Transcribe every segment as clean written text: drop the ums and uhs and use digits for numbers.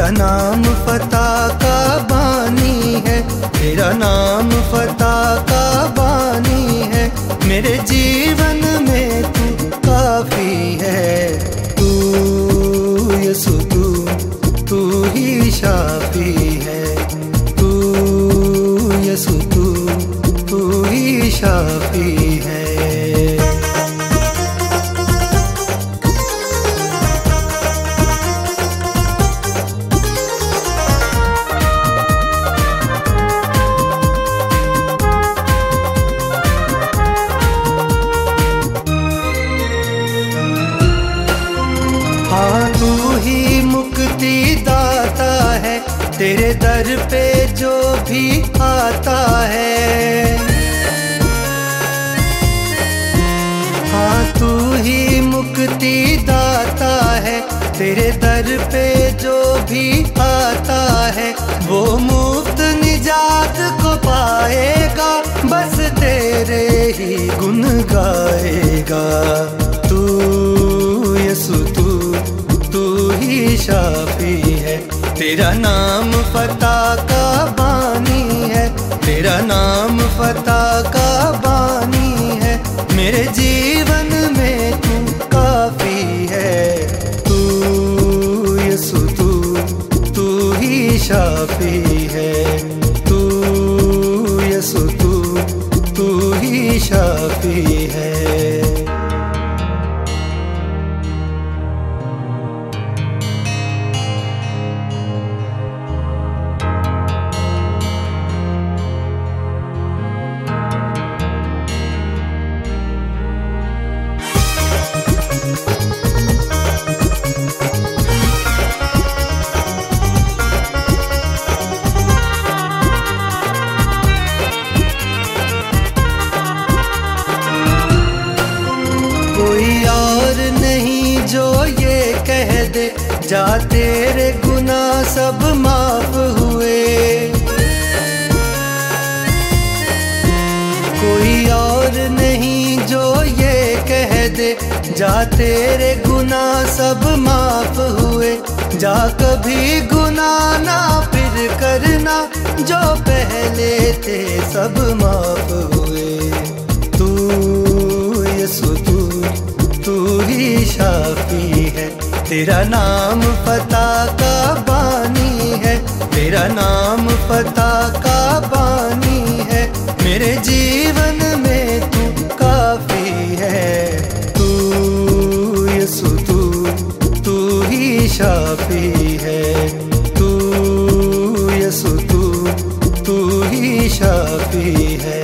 तेरा नाम फता का बानी है, तेरा नाम फता का बानी है। मेरे जीवन में तू काफी है। तू यसु तू ही शाफी है। तू यसु तू ही शाफी है। हाँ तू ही मुक्ति दाता है, तेरे दर पे जो भी आता है। हाँ तू ही मुक्ति दाता है, तेरे दर पे जो भी आता है वो मुफ्त निजात को पाएगा, बस तेरे ही गुण गाएगा। तू यसु तू ही शाफी है। तेरा नाम फता का बानी है, तेरा नाम फता का बानी है। मेरे जीवन में तू काफी है। तू यसु तू ही शाफी है। तू यसु तू ही शाफी है। कोई और नहीं जो ये कह दे जा तेरे गुनाह सब माफ हुए। कोई और नहीं जो ये कह दे जा तेरे गुनाह सब माफ हुए। जा कभी गुनाह ना फिर करना, जो पहले थे सब माफ हुए। तू यसु तू ही शाफी है। तेरा नाम फता का बानी है, तेरा नाम फता का बानी है। मेरे जीवन में तू काफी है। तू यसु तू ही शाफी है। तू यसु तू ही शाफी है।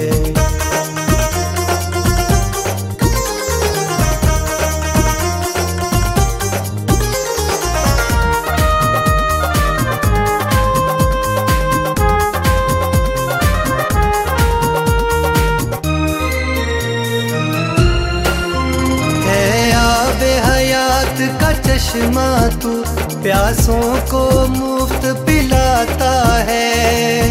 का चश्मा तू प्यासों को मुफ्त पिलाता है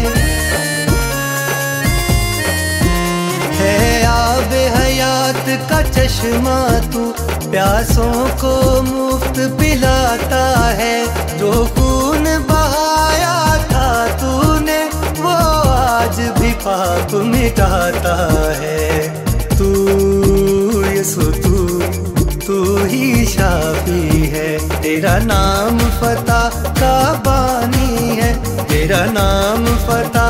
आब हयात का चश्मा तू प्यासों को मुफ्त पिलाता है। जो खून बहाया था तूने वो आज भी पाप मिटाता है। तू यसु तू ही शाफी है। तेरा नाम फता का बानी है, तेरा नाम फता